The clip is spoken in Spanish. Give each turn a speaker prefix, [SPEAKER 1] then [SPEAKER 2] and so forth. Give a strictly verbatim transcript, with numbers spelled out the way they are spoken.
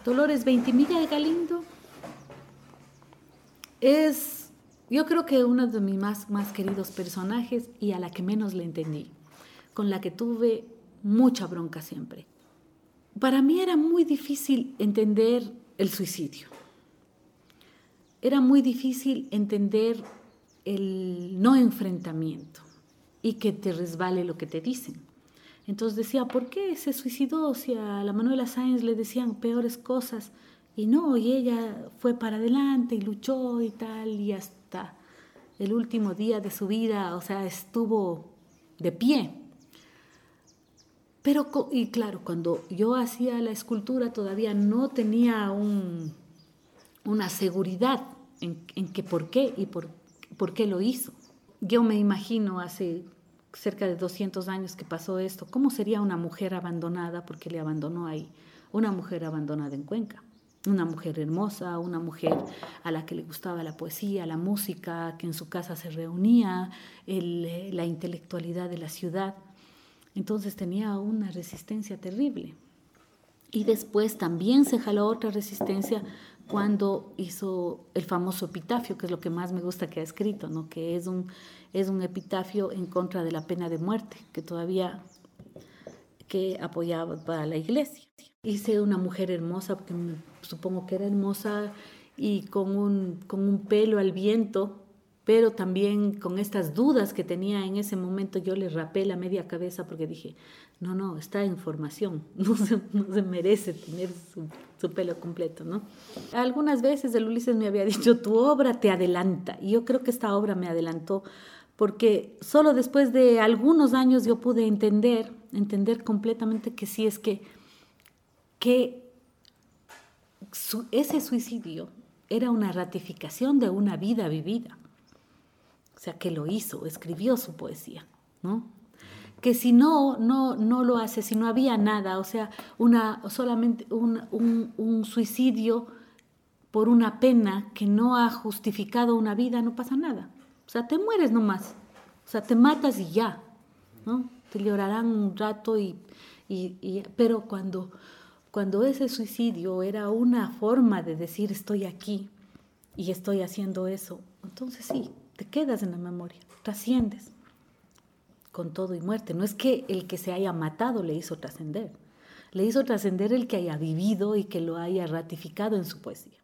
[SPEAKER 1] Dolores Veintimilla de Galindo es, yo creo que uno de mis más, más queridos personajes y a la que menos le entendí, con la que tuve mucha bronca siempre. Para mí era muy difícil entender el suicidio. Era muy difícil entender el no enfrentamiento y que te resbale lo que te dicen. Entonces decía, ¿por qué se suicidó? Si a la Manuela Sáenz le decían peores cosas y no, y ella fue para adelante y luchó y tal, y hasta el último día de su vida, o sea, estuvo de pie. Pero, y claro, cuando yo hacía la escultura todavía no tenía un, una seguridad en, en que por qué y por, por qué lo hizo. Yo me imagino hace cerca de doscientos años que pasó esto, ¿cómo sería una mujer abandonada? Porque le abandonó ahí, una mujer abandonada en Cuenca, una mujer hermosa, una mujer a la que le gustaba la poesía, la música, que en su casa se reunía, el, la intelectualidad de la ciudad. Entonces tenía una resistencia terrible. Y después también se jaló otra resistencia cuando hizo el famoso epitafio, que es lo que más me gusta que ha escrito, ¿no? Que es un, es un epitafio en contra de la pena de muerte, que todavía que apoyaba para la iglesia. Hice una mujer hermosa, porque me, supongo que era hermosa, y con un, con un pelo al viento, pero también con estas dudas que tenía en ese momento. Yo le rapé la media cabeza porque dije, no, no, está en formación, no se, no se merece tener su, su pelo completo, ¿no? Algunas veces el Ulises me había dicho, tu obra te adelanta, y yo creo que esta obra me adelantó, porque solo después de algunos años yo pude entender, entender completamente que sí es que, que su, ese suicidio era una ratificación de una vida vivida. O sea, que lo hizo, escribió su poesía, ¿no? Que si no, no, no lo hace, si no había nada, o sea, una, solamente un, un, un suicidio por una pena que no ha justificado una vida, no pasa nada. O sea, te mueres nomás, o sea, te matas y ya, ¿no? Te llorarán un rato, y, y, y, pero cuando, cuando ese suicidio era una forma de decir estoy aquí y estoy haciendo eso, entonces sí, te quedas en la memoria, trasciendes con todo y muerte. No es que el que se haya matado le hizo trascender, le hizo trascender el que haya vivido y que lo haya ratificado en su poesía.